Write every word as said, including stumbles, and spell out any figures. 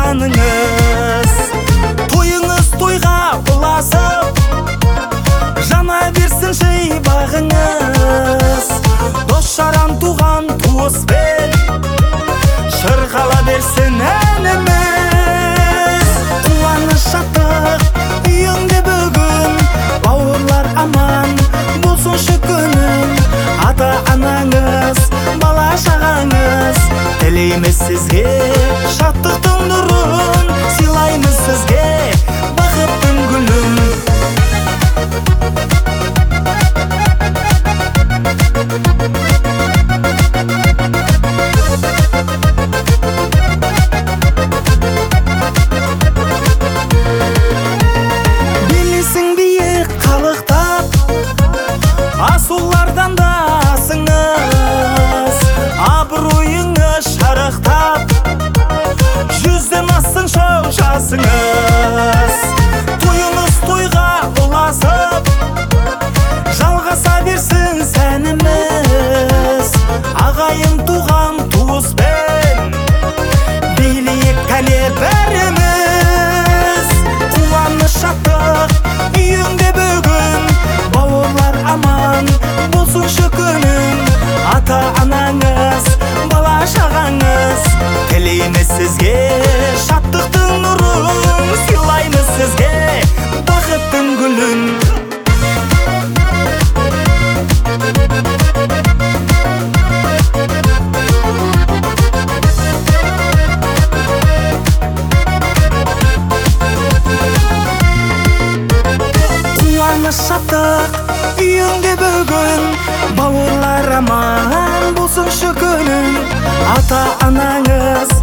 жаныңыз. Тойыңыз тойға ұласып, жана берсін жай бағыңыз. Дос жаран туған туыспен, шырғала берсін әніміз. Қуаныш шаттық үйіңде бүгін, бауырлар аман болсыншы күнің. Ата анаңыз, бала шағаңыз, тілейміз сізге шаттықтың нұрын, сыйлаймыз сізге бақыттың гүлін. Билесің биік қалықтап, асулардан да асыңыз. Абыройыңыз шарықтап, жүзден асын шоу жасыңыз. Тойыңыз тойға ұласып, жалғаса берсін сәніміз. Ағайын туған туыспен, билейік кәне бәріміз. Қуаныш шаттық үйіңде бүгін, бауырлар аман болсыншы күнің. Ата анаңыз, бала шағаңыз, тілейміз сізге шаттықтың нұрын, сыйлаймыз сізге бақыттың гүлін. Қуаныш шаттық үйіңде бүгін, бауырлар аман болсыншы күнің. Ата анаңыз,